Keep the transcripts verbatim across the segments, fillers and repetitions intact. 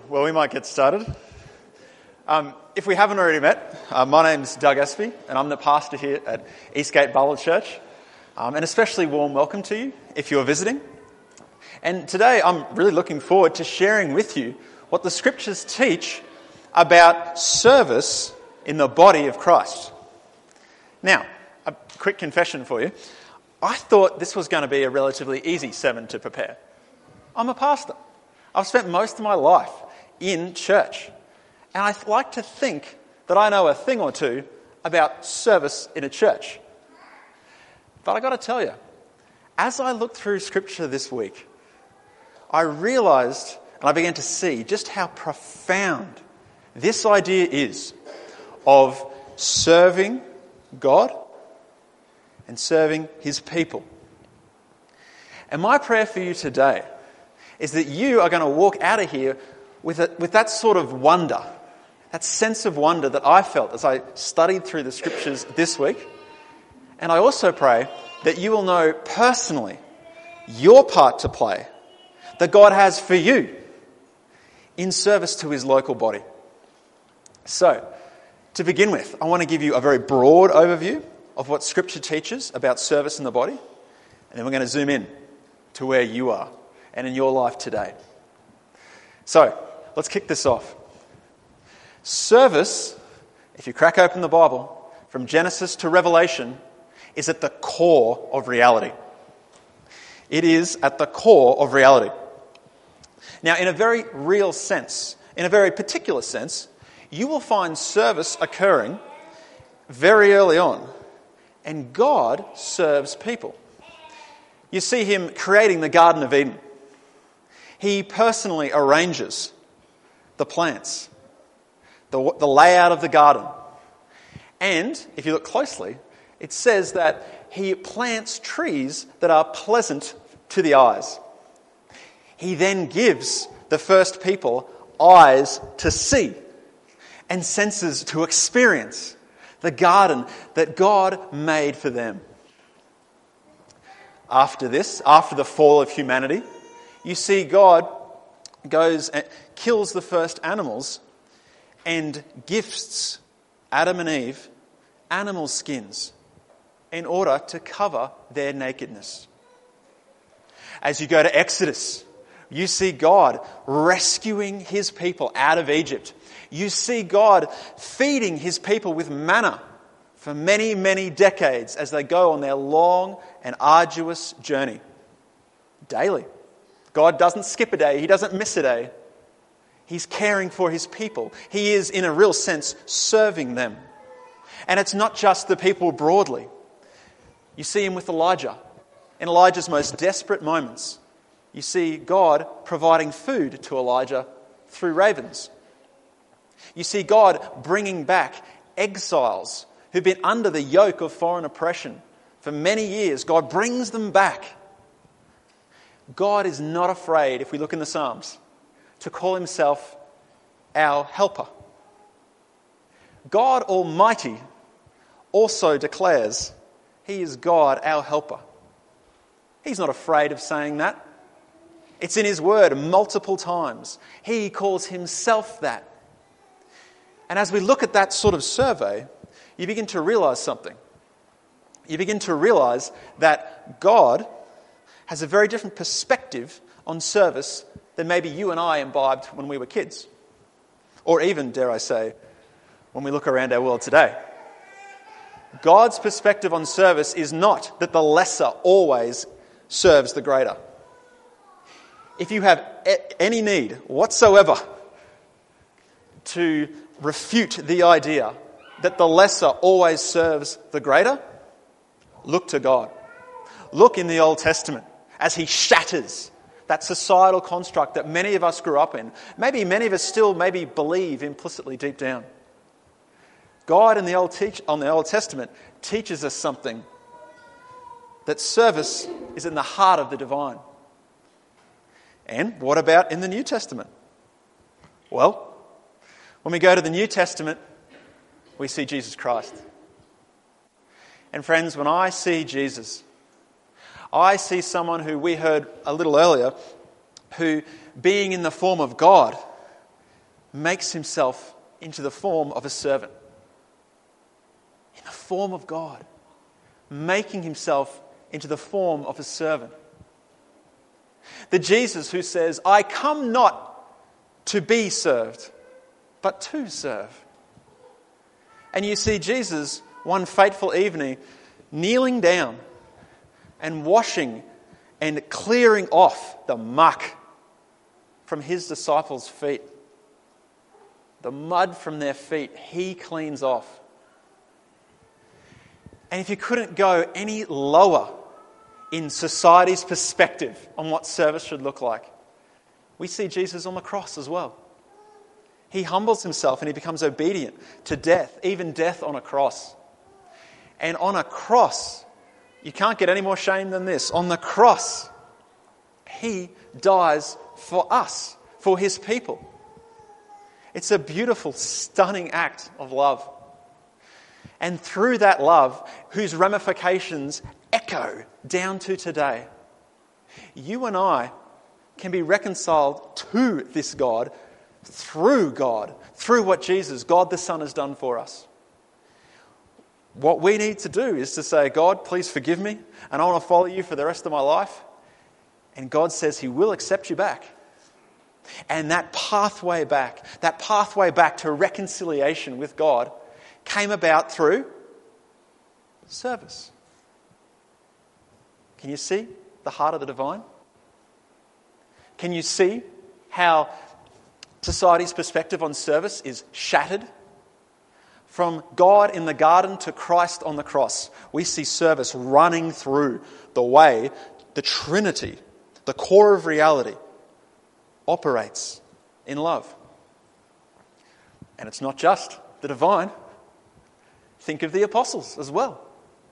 Well, we might get started. Um, if we haven't already met, uh, my name's Doug Espy, and I'm the pastor here at Eastgate Bible Church. Um, an especially warm welcome to you if you're visiting. And today I'm really looking forward to sharing with you what the scriptures teach about service in the body of Christ. Now, a quick confession for you. I thought this was going to be a relatively easy sermon to prepare. I'm a pastor. I've spent most of my life in church. And I like to think that I know a thing or two about service in a church. But I got to tell you, as I looked through scripture this week, I realised and I began to see just how profound this idea is of serving God and serving his people. And my prayer for you today is that you are going to walk out of here with a, with that sort of wonder, that sense of wonder that I felt as I studied through the scriptures this week. And I also pray that you will know personally your part to play that God has for you in service to his local body. So, to begin with, I want to give you a very broad overview of what scripture teaches about service in the body. And then we're going to zoom in to where you are and in your life today. So, let's kick this off. Service, if you crack open the Bible, from Genesis to Revelation, is at the core of reality. It is at the core of reality. Now, in a very real sense, in a very particular sense, you will find service occurring very early on, and God serves people. You see him creating the Garden of Eden. He personally arranges the plants, the, the layout of the garden. And, if you look closely, it says that he plants trees that are pleasant to the eyes. He then gives the first people eyes to see and senses to experience the garden that God made for them. After this, after the fall of humanity, you see God goes and kills the first animals and gifts Adam and Eve animal skins in order to cover their nakedness. As you go to Exodus, you see God rescuing his people out of Egypt. You see God feeding his people with manna for many, many decades as they go on their long and arduous journey. Daily. God doesn't skip a day. He doesn't miss a day. He's caring for his people. He is, in a real sense, serving them. And it's not just the people broadly. You see him with Elijah. In Elijah's most desperate moments, you see God providing food to Elijah through ravens. You see God bringing back exiles who've been under the yoke of foreign oppression for many years. God brings them back. God is not afraid, if we look in the Psalms, to call himself our helper. God Almighty also declares he is God, our helper. He's not afraid of saying that. It's in his word multiple times. He calls himself that. And as we look at that sort of survey, you begin to realize something. You begin to realize that God has a very different perspective on service than maybe you and I imbibed when we were kids. Or even, dare I say, when we look around our world today. God's perspective on service is not that the lesser always serves the greater. If you have any need whatsoever to refute the idea that the lesser always serves the greater, look to God. Look in the Old Testament as he shatters that societal construct that many of us grew up in. Maybe many of us still maybe believe implicitly deep down. God in the Old, teach, on the Old Testament teaches us something, that service is in the heart of the divine. And what about in the New Testament? Well, when we go to the New Testament, we see Jesus Christ. And friends, when I see Jesus, I see someone who we heard a little earlier, who, being in the form of God, makes himself into the form of a servant. In the form of God, making himself into the form of a servant. The Jesus who says, I come not to be served, but to serve. And you see Jesus one fateful evening kneeling down and washing and clearing off the muck from his disciples' feet. The mud from their feet, he cleans off. And if you couldn't go any lower in society's perspective on what service should look like, we see Jesus on the cross as well. He humbles himself and he becomes obedient to death, even death on a cross. And on a cross, you can't get any more shame than this. On the cross, he dies for us, for his people. It's a beautiful, stunning act of love. And through that love, whose ramifications echo down to today, you and I can be reconciled to this God through God, through what Jesus, God the Son, has done for us. What we need to do is to say, God, please forgive me, and I want to follow you for the rest of my life. And God says he will accept you back. And that pathway back, that pathway back to reconciliation with God came about through service. Can you see the heart of the divine? Can you see how society's perspective on service is shattered? From God in the garden to Christ on the cross, we see service running through the way the Trinity, the core of reality, operates in love. And it's not just the divine. Think of the apostles as well.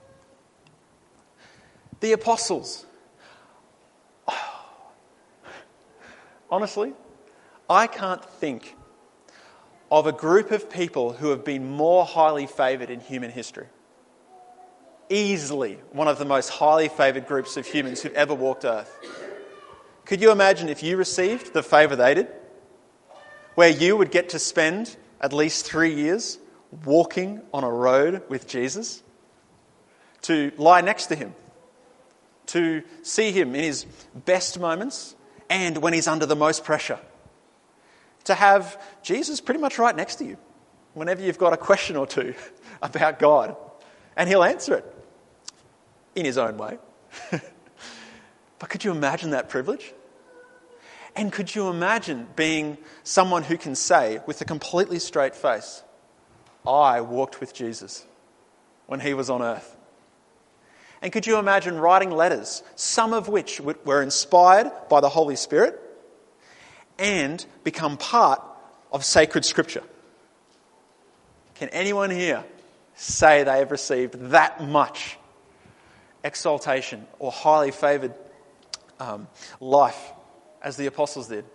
The apostles. Oh, honestly, I can't think of a group of people who have been more highly favoured in human history. Easily one of the most highly favoured groups of humans who've ever walked earth. Could you imagine if you received the favour they did? Where you would get to spend at least three years walking on a road with Jesus, to lie next to him, to see him in his best moments and when he's under the most pressure. To have Jesus pretty much right next to you whenever you've got a question or two about God. And he'll answer it in his own way. But could you imagine that privilege? And could you imagine being someone who can say with a completely straight face, I walked with Jesus when he was on earth? And could you imagine writing letters, some of which were inspired by the Holy Spirit and become part of sacred scripture? Can anyone here say they have received that much exaltation or highly favoured um, life as the apostles did?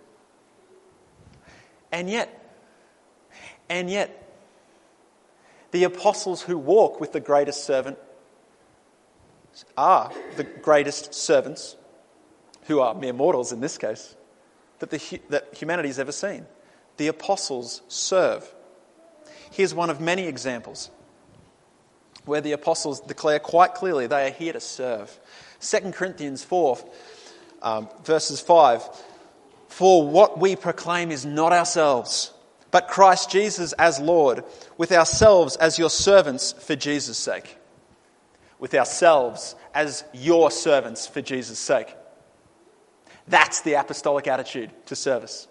And yet, and yet, the apostles who walk with the greatest servant are the greatest servants, who are mere mortals in this case, that, the, that humanity's ever seen. The apostles serve. Here's one of many examples where the apostles declare quite clearly they are here to serve. Second Corinthians four, um, verses five. For what we proclaim is not ourselves, but Christ Jesus as Lord, with ourselves as your servants for Jesus' sake. With ourselves as your servants for Jesus' sake. That's the apostolic attitude to service.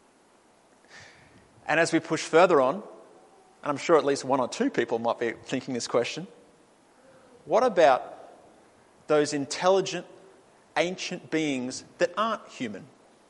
And as we push further on, and I'm sure at least one or two people might be thinking this question, what about those intelligent, ancient beings that aren't human?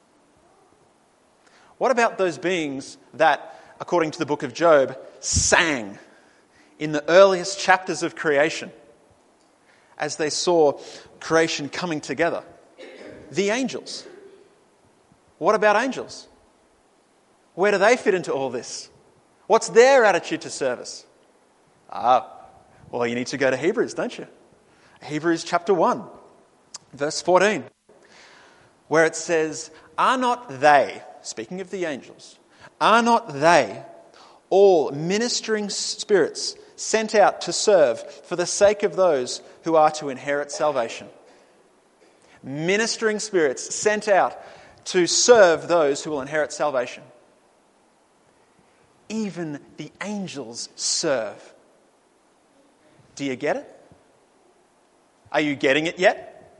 What about those beings that, according to the book of Job, sang in the earliest chapters of creation as they saw creation coming together? The angels. What about angels? Where do they fit into all this? What's their attitude to service? Ah, well, you need to go to Hebrews, don't you? Hebrews chapter one, verse fourteen, where it says, are not they, speaking of the angels, Are not they all ministering spirits sent out to serve for the sake of those who are to inherit salvation? Ministering spirits sent out to serve those who will inherit salvation. Even the angels serve. Do you get it? Are you getting it yet?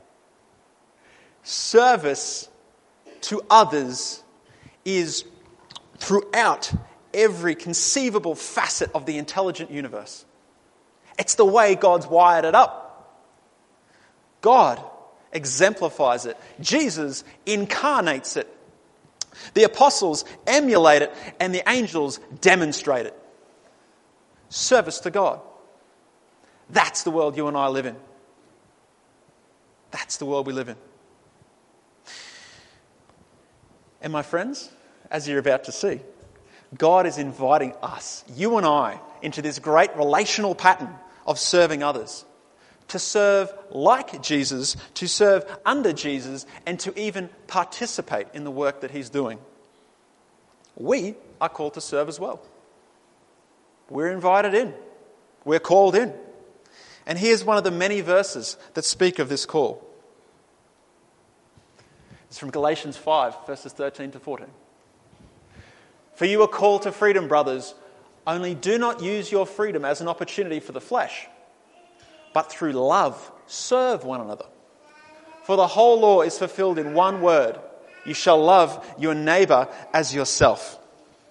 Service to others is throughout every conceivable facet of the intelligent universe. It's the way God's wired it up. God exemplifies it. Jesus incarnates it. The apostles emulate it, and the angels demonstrate it. Service to God. That's the world you and I live in. That's the world we live in. And my friends, as you're about to see, God is inviting us, you and I, into this great relational pattern of serving others. To serve like Jesus, to serve under Jesus, and to even participate in the work that he's doing. We are called to serve as well. We're invited in. We're called in. And here's one of the many verses that speak of this call. It's from Galatians five, verses thirteen to fourteen. For you are called to freedom, brothers, only do not use your freedom as an opportunity for the flesh, but through love serve one another. For the whole law is fulfilled in one word: you shall love your neighbour as yourself.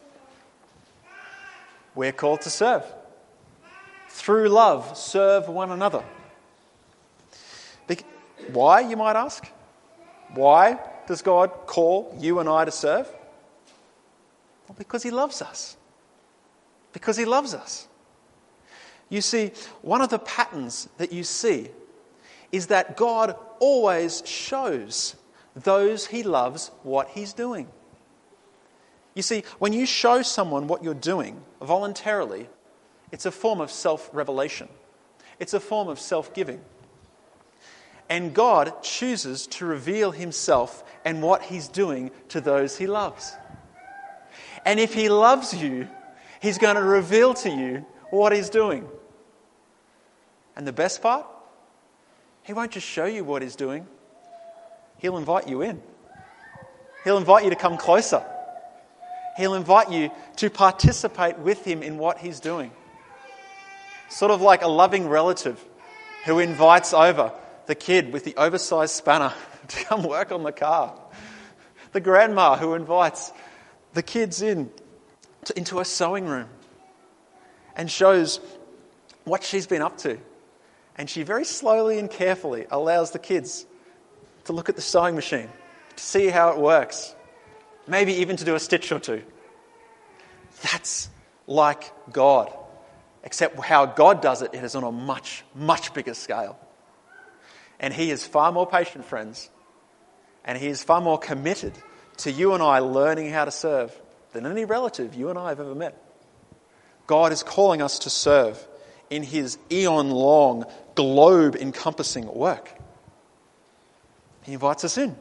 We're called to serve. Through love, serve one another. Be- Why, you might ask? Why does God call you and I to serve? Well, because he loves us. Because he loves us. You see, one of the patterns that you see is that God always shows those he loves what he's doing. You see, when you show someone what you're doing voluntarily, it's a form of self-revelation. It's a form of self-giving. And God chooses to reveal himself and what he's doing to those he loves. And if he loves you, he's going to reveal to you what he's doing. And the best part? He won't just show you what he's doing. He'll invite you in. He'll invite you to come closer. He'll invite you to participate with him in what he's doing. Sort of like a loving relative who invites over the kid with the oversized spanner to come work on the car. The grandma who invites the kids in to, into a sewing room and shows what she's been up to. And she very slowly and carefully allows the kids to look at the sewing machine, to see how it works, maybe even to do a stitch or two. That's like God. Except how God does it, it is on a much, much bigger scale. And he is far more patient, friends. And he is far more committed to you and I learning how to serve than any relative you and I have ever met. God is calling us to serve in his eon-long, globe-encompassing work. He invites us in.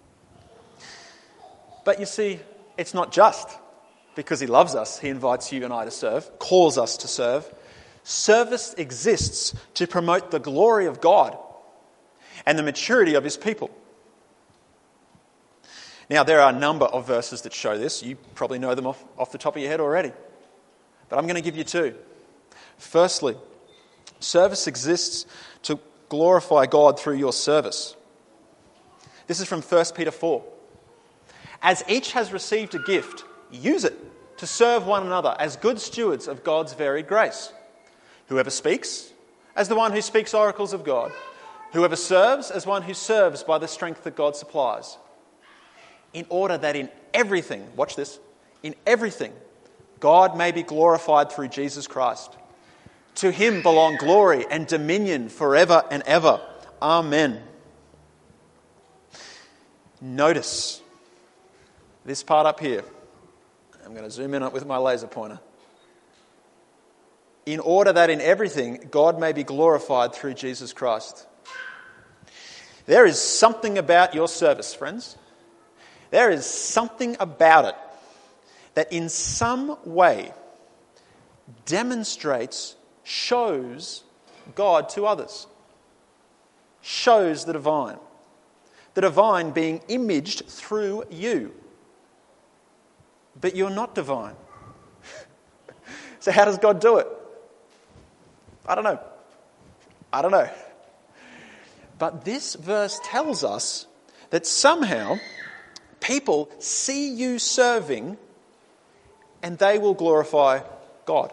But you see, it's not just because he loves us, he invites you and I to serve, calls us to serve. Service exists to promote the glory of God and the maturity of his people. Now, there are a number of verses that show this. You probably know them off, off the top of your head already. But I'm going to give you two. Firstly, service exists to glorify God through your service. This is from First Peter four. As each has received a gift, use it to serve one another as good stewards of God's varied grace. Whoever speaks, as the one who speaks oracles of God. Whoever serves, as one who serves by the strength that God supplies. In order that in everything, watch this, in everything, God may be glorified through Jesus Christ. To him belong glory and dominion forever and ever. Amen. Notice this part up here. I'm going to zoom in with my laser pointer. In order that in everything God may be glorified through Jesus Christ. There is something about your service, friends. There is something about it that in some way demonstrates, shows God to others. Shows the divine. The divine being imaged through you. But you're not divine. So how does God do it? I don't know. I don't know. But this verse tells us that somehow people see you serving and they will glorify God.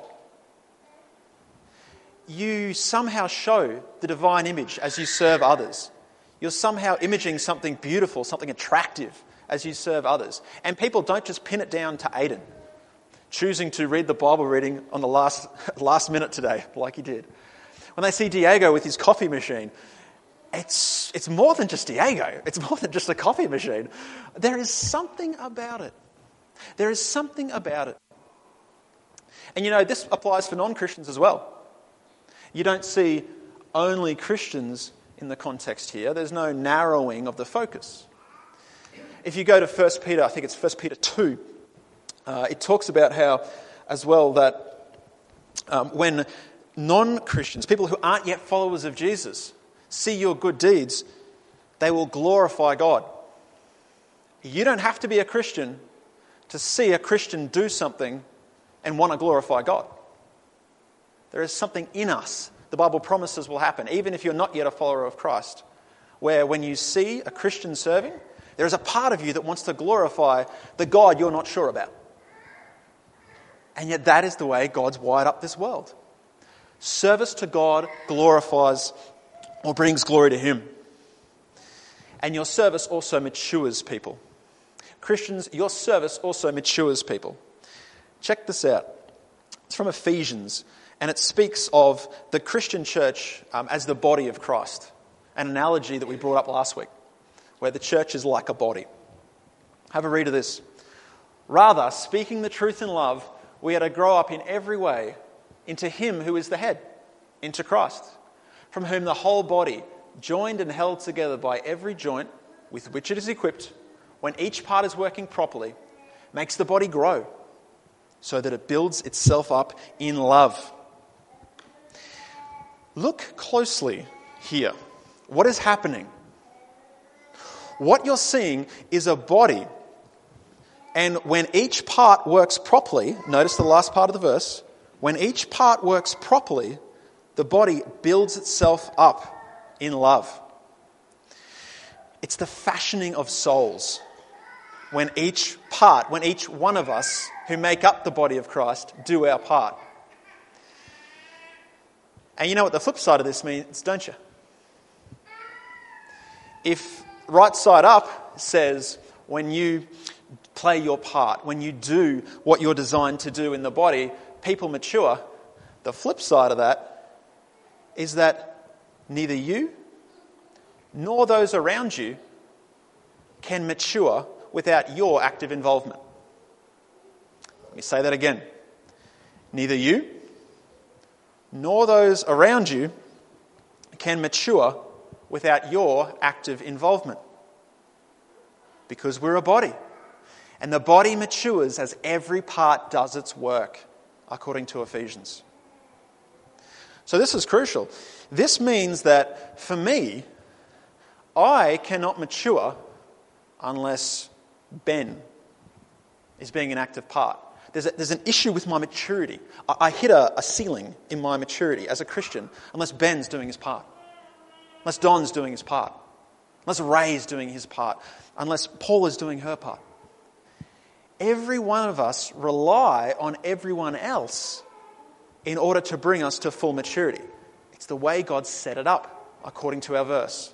You somehow show the divine image as you serve others. You're somehow imaging something beautiful, something attractive as you serve others. And people don't just pin it down to Aidan, choosing to read the Bible reading on the last, last minute today, like he did. When they see Diego with his coffee machine, it's, it's more than just Diego. It's more than just a coffee machine. There is something about it. There is something about it. And you know, this applies for non-Christians as well. You don't see only Christians in the context here. There's no narrowing of the focus. If you go to First Peter, I think it's First Peter two, uh, it talks about how, as well, that um, when non-Christians, people who aren't yet followers of Jesus, see your good deeds, they will glorify God. You don't have to be a Christian to see a Christian do something and want to glorify God. There is something in us the Bible promises will happen, even if you're not yet a follower of Christ, where when you see a Christian serving, there is a part of you that wants to glorify the God you're not sure about. And yet that is the way God's wired up this world. Service to God glorifies or brings glory to Him. And your service also matures people. Christians, your service also matures people. Check this out. It's from Ephesians, and it speaks of the Christian church um, as the body of Christ. An analogy that we brought up last week, where the church is like a body. Have a read of this. Rather, speaking the truth in love, we are to grow up in every way into Him who is the head, into Christ, from whom the whole body, joined and held together by every joint with which it is equipped, when each part is working properly, makes the body grow so that it builds itself up in love. Look closely here. What is happening? What you're seeing is a body, and when each part works properly, notice the last part of the verse, when each part works properly, the body builds itself up in love. It's the fashioning of souls. When each part, when each one of us who make up the body of Christ do our part. And you know what the flip side of this means, don't you? If right side up says when you play your part, when you do what you're designed to do in the body, people mature, the flip side of that is that neither you nor those around you can mature without your active involvement. Let me say that again. Neither you nor those around you can mature without your active involvement. Because we're a body. And the body matures as every part does its work, according to Ephesians. So this is crucial. This means that for me, I cannot mature unless Ben is being an active part. There's, a, there's an issue with my maturity. I, I hit a, a ceiling in my maturity as a Christian unless Ben's doing his part. Unless Don's doing his part. Unless Ray's doing his part. Unless Paul is doing her part. Every one of us rely on everyone else in order to bring us to full maturity. It's the way God set it up, according to our verse.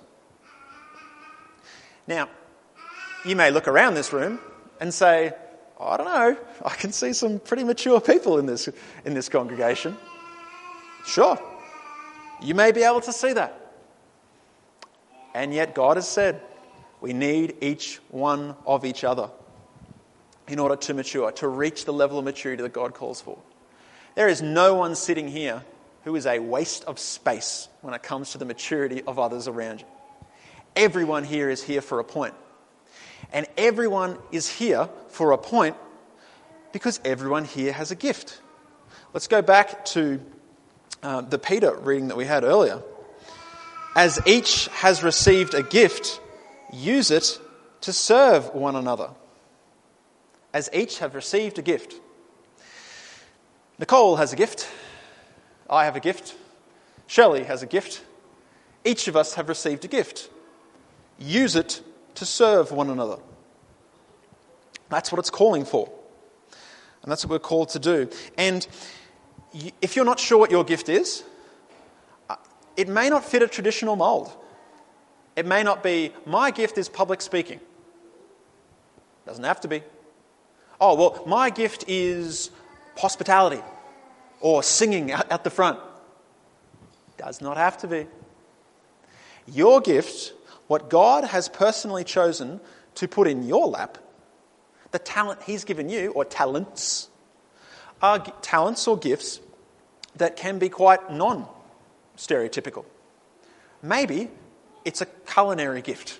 Now, you may look around this room and say, oh, I don't know, I can see some pretty mature people in this, in this congregation. Sure, you may be able to see that. And yet God has said we need each one of each other in order to mature, to reach the level of maturity that God calls for. There is no one sitting here who is a waste of space when it comes to the maturity of others around you. Everyone here is here for a point. And everyone is here for a point Because everyone here has a gift. Let's go back to uh, the Peter reading that we had earlier. As each has received a gift, use it to serve one another. As each have received a gift. Nicole has a gift. I have a gift. Shelley has a gift. Each of us have received a gift. Use it to serve one another. That's what it's calling for. And that's what we're called to do. And if you're not sure what your gift is, it may not fit a traditional mould. It may not be, my gift is public speaking. Doesn't have to be. Oh, well, my gift is hospitality or singing out at the front. Does not have to be. Your gift, what God has personally chosen to put in your lap, the talent he's given you, or talents, are g- talents or gifts that can be quite non-stereotypical. Maybe it's a culinary gift.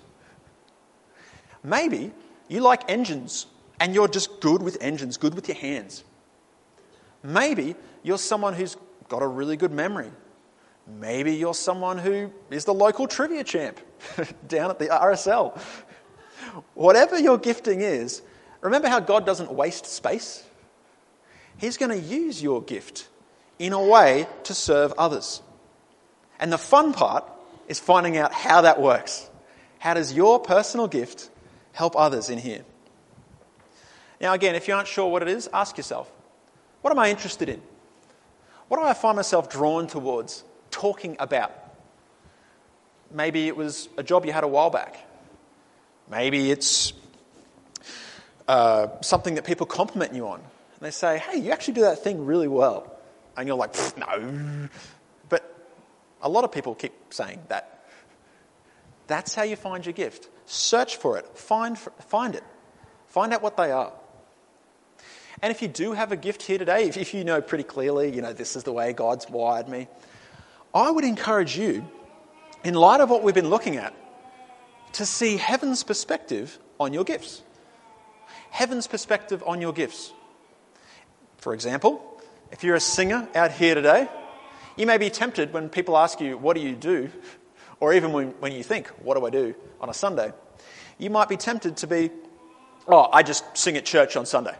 Maybe you like engines and you're just good with engines, good with your hands. Maybe you're someone who's got a really good memory. Maybe you're someone who is the local trivia champ down at the R S L. Whatever your gifting is, remember how God doesn't waste space? He's going to use your gift in a way to serve others. And the fun part is finding out how that works. How does your personal gift help others in here? Now again, if you aren't sure what it is, ask yourself, what am I interested in? What do I find myself drawn towards talking about? Maybe it was a job you had a while back. Maybe it's uh, something that people compliment you on. And they say, hey, you actually do that thing really well. And you're like, no. But a lot of people keep saying that. That's how you find your gift. Search for it. Find, find it. Find out what they are. And if you do have a gift here today, if, if you know pretty clearly, you know, this is the way God's wired me, I would encourage you, in light of what we've been looking at, to see heaven's perspective on your gifts. Heaven's perspective on your gifts. For example, if you're a singer out here today, you may be tempted when people ask you, what do you do? Or even when, when you think, what do I do on a Sunday? You might be tempted to be, oh, I just sing at church on Sunday.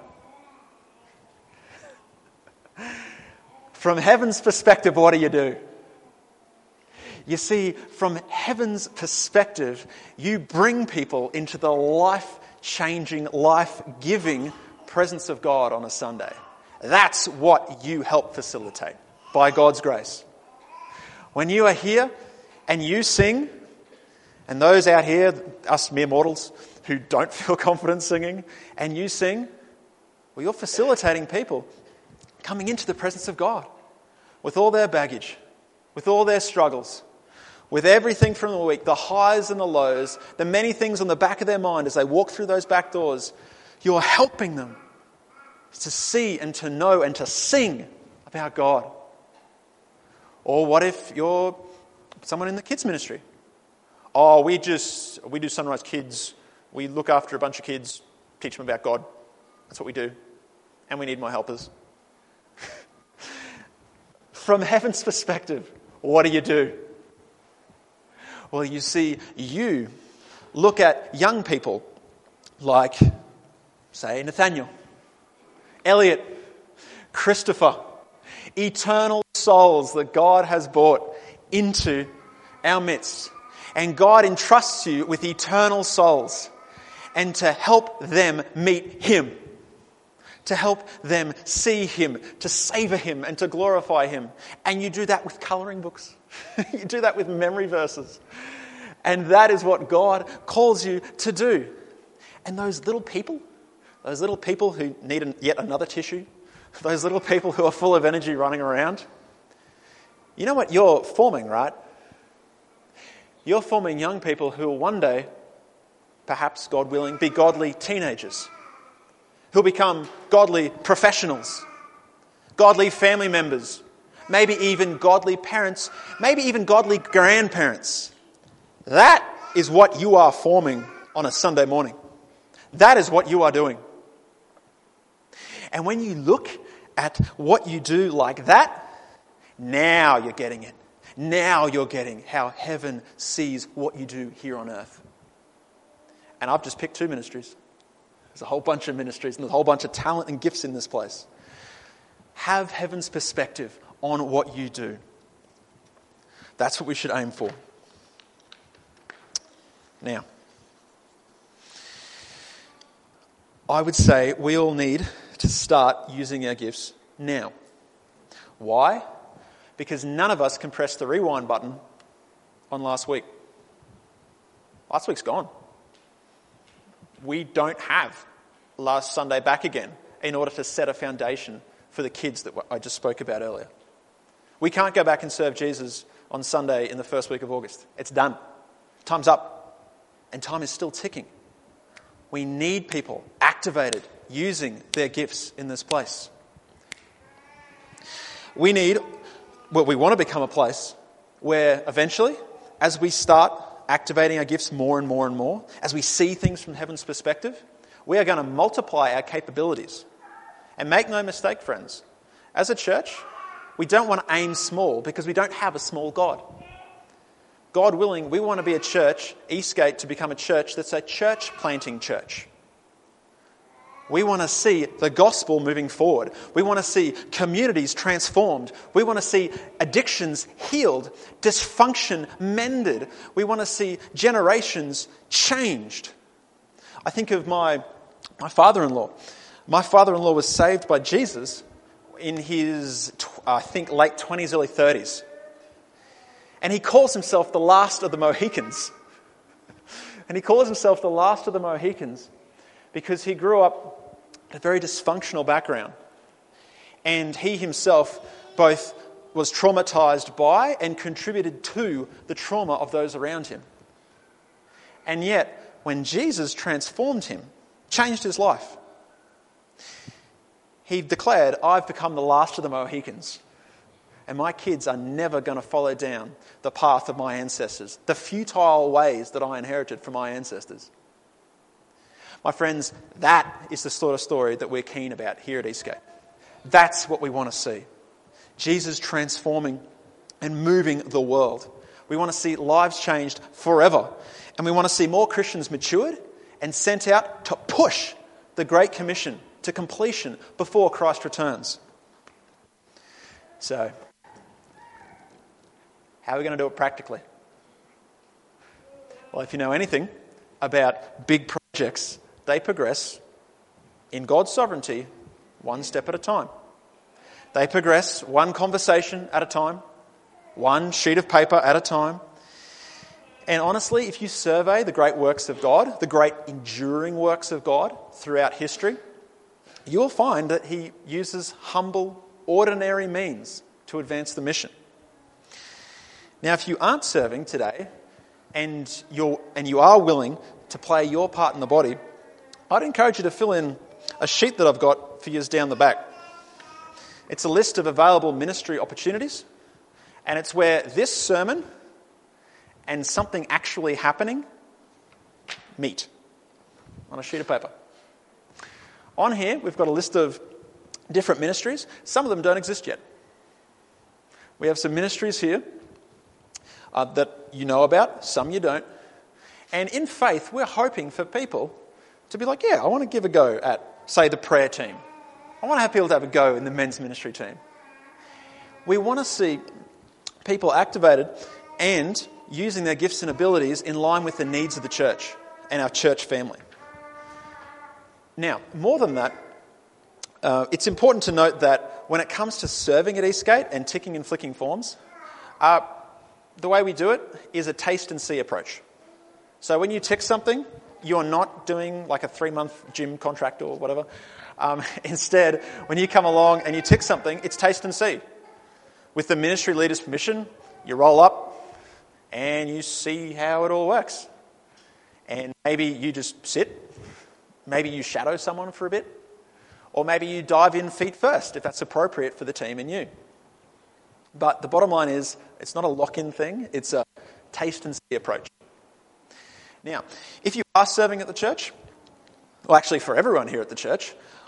From heaven's perspective, what do you do? You see, from heaven's perspective, you bring people into the life-changing, life-giving presence of God on a Sunday. That's what you help facilitate by God's grace. When you are here and you sing, and those out here, us mere mortals who don't feel confident singing, and you sing, well, you're facilitating people coming into the presence of God with all their baggage, with all their struggles, with everything from the week, the highs and the lows, the many things on the back of their mind as they walk through those back doors. You're helping them to see and to know and to sing about God. Or what if you're someone in the kids ministry? Oh, we just, we do Sunrise Kids. We look after a bunch of kids, teach them about God. That's what we do. And we need more helpers. From heaven's perspective, what do you do? Well, you see, you look at young people like, say, Nathaniel, Elliot, Christopher, eternal souls that God has brought into our midst. And God entrusts you with eternal souls and to help them meet Him, to help them see Him, to savour Him and to glorify Him. And you do that with colouring books. You do that with memory verses. And that is what God calls you to do. And those little people, those little people who need an, yet another tissue, those little people who are full of energy running around, you know what you're forming, right? You're forming young people who will one day, perhaps, God willing, be godly teenagers, who'll become godly professionals, godly family members, maybe even godly parents, maybe even godly grandparents. That is what you are forming on a Sunday morning. That is what you are doing. And when you look at what you do like that, now you're getting it. Now you're getting how heaven sees what you do here on earth. And I've just picked two ministries. There's a whole bunch of ministries and there's a whole bunch of talent and gifts in this place. Have heaven's perspective on what you do. That's what we should aim for. Now, I would say we all need to start using our gifts now. Why? Because none of us can press the rewind button on last week. Last week's gone. We don't have last Sunday back again in order to set a foundation for the kids that I just spoke about earlier. We can't go back and serve Jesus on Sunday in the first week of August. It's done. Time's up. And time is still ticking. We need people activated, using their gifts in this place. We need, well, we want to become a place where eventually, as we start activating our gifts more and more and more, as we see things from heaven's perspective, we are going to multiply our capabilities. And make no mistake, friends, as a church, we don't want to aim small because we don't have a small God. God willing, we want to be a church, Eastgate, to become a church that's a church planting church. We want to see the gospel moving forward. We want to see communities transformed. We want to see addictions healed, dysfunction mended. We want to see generations changed. I think of my, my father-in-law. My father-in-law was saved by Jesus in his, I think, late twenties, early thirties. And he calls himself the last of the Mohicans. And he calls himself the last of the Mohicans because he grew up in a very dysfunctional background. And he himself both was traumatized by and contributed to the trauma of those around him. And yet, when Jesus transformed him, changed his life, he declared, "I've become the last of the Mohicans. And my kids are never going to follow down the path of my ancestors, the futile ways that I inherited from my ancestors." My friends, that is the sort of story that we're keen about here at Eastgate. That's what we want to see. Jesus transforming and moving the world. We want to see lives changed forever. And we want to see more Christians matured and sent out to push the Great Commission to completion before Christ returns. So, how are we going to do it practically? Well, if you know anything about big projects, they progress in God's sovereignty one step at a time. They progress one conversation at a time, one sheet of paper at a time. And honestly, if you survey the great works of God, the great enduring works of God throughout history, you'll find that he uses humble, ordinary means to advance the mission. Now, if you aren't serving today and you're and you are willing to play your part in the body, I'd encourage you to fill in a sheet that I've got for you down the back. It's a list of available ministry opportunities, and it's where this sermon and something actually happening meet on a sheet of paper. On here, we've got a list of different ministries. Some of them don't exist yet. We have some ministries here uh, that you know about, some you don't. And in faith, we're hoping for people to be like, yeah, I want to give a go at, say, the prayer team. I want to have people to have a go in the men's ministry team. We want to see people activated and using their gifts and abilities in line with the needs of the church and our church family. Now, more than that, uh, it's important to note that when it comes to serving at Eastgate and ticking and flicking forms, uh, the way we do it is a taste and see approach. So when you tick something, you're not doing like a three-month gym contract or whatever. Um, instead, when you come along and you tick something, it's taste and see. With the ministry leader's permission, you roll up and you see how it all works. And maybe you just sit. Maybe you shadow someone for a bit. Or maybe you dive in feet first if that's appropriate for the team and you. But the bottom line is, it's not a lock-in thing. It's a taste and see approach. Now, if you are serving at the church, well, actually for everyone here at the church,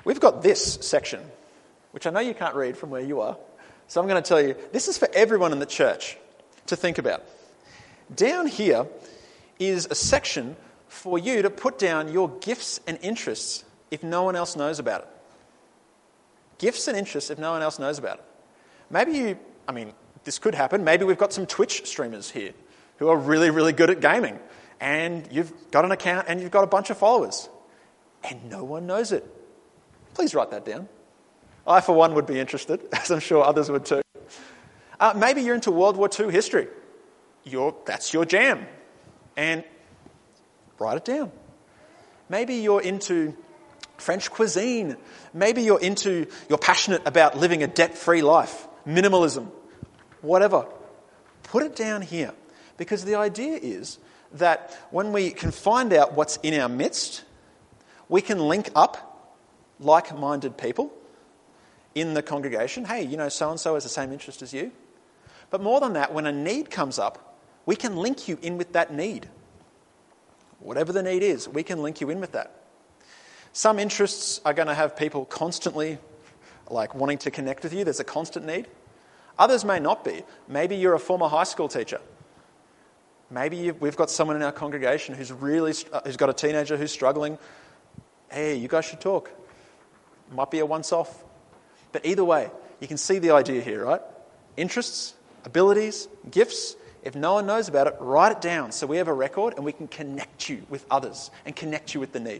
we've got this section, which I know you can't read from where you are. So I'm going to tell you, this is for everyone in the church to think about. Down here is a section for you to put down your gifts and interests if no one else knows about it. Gifts and interests if no one else knows about it. Maybe you, I mean, this could happen. Maybe we've got some Twitch streamers here who are really, really good at gaming. And you've got an account and you've got a bunch of followers. And no one knows it. Please write that down. I, for one, would be interested, as I'm sure others would too. Uh, maybe you're into World War Two history. You're, that's your jam. And write it down. Maybe you're into French cuisine. Maybe you're into, you're passionate about living a debt-free life, minimalism, whatever. Put it down here. Because the idea is that when we can find out what's in our midst, we can link up like-minded people in the congregation. Hey, you know, so-and-so has the same interest as you. But more than that, when a need comes up, we can link you in with that need. Whatever the need is, we can link you in with that. Some interests are going to have people constantly like wanting to connect with you. There's a constant need. Others may not be. Maybe you're a former high school teacher. Maybe you've, we've got someone in our congregation who's really uh, who's got a teenager who's struggling. Hey, you guys should talk. Might be a once-off. But either way, you can see the idea here, right? Interests, abilities, gifts. If no one knows about it, write it down so we have a record and we can connect you with others and connect you with the need.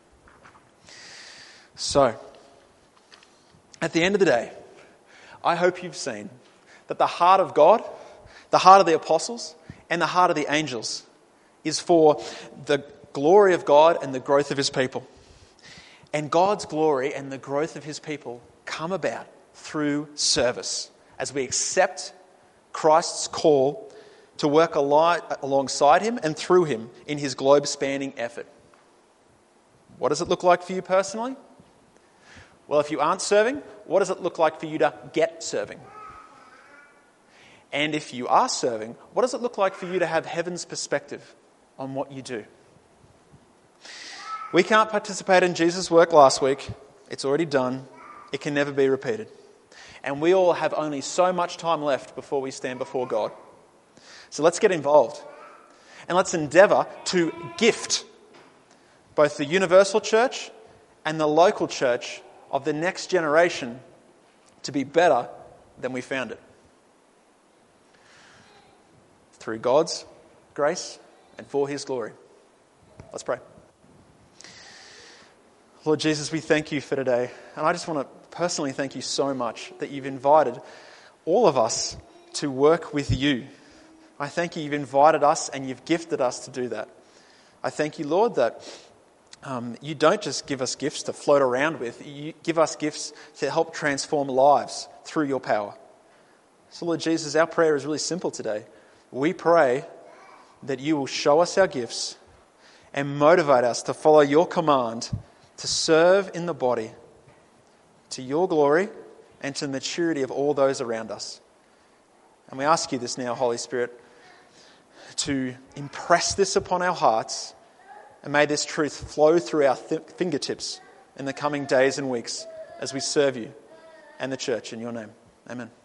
So, at the end of the day, I hope you've seen that the heart of God, the heart of the apostles, and the heart of the angels is for the glory of God and the growth of his people. And God's glory and the growth of his people come about through service as we accept Christ's call to work alongside him and through him in his globe-spanning effort. What does it look like for you personally? Well, if you aren't serving, what does it look like for you to get serving? And if you are serving, what does it look like for you to have heaven's perspective on what you do? We can't participate in Jesus' work last week. It's already done. It can never be repeated. And we all have only so much time left before we stand before God. So let's get involved. And let's endeavour to gift both the universal church and the local church of the next generation to be better than we found it. Through God's grace and for his glory. Let's pray. Lord Jesus, we thank you for today. And I just want to personally thank you so much that you've invited all of us to work with you. I thank you you've invited us and you've gifted us to do that. I thank you, Lord, that um, you don't just give us gifts to float around with. You give us gifts to help transform lives through your power. So, Lord Jesus, our prayer is really simple today. We pray that you will show us our gifts and motivate us to follow your command to serve in the body to your glory and to the maturity of all those around us. And we ask you this now, Holy Spirit, to impress this upon our hearts, and may this truth flow through our th- fingertips in the coming days and weeks as we serve you and the church in your name. Amen.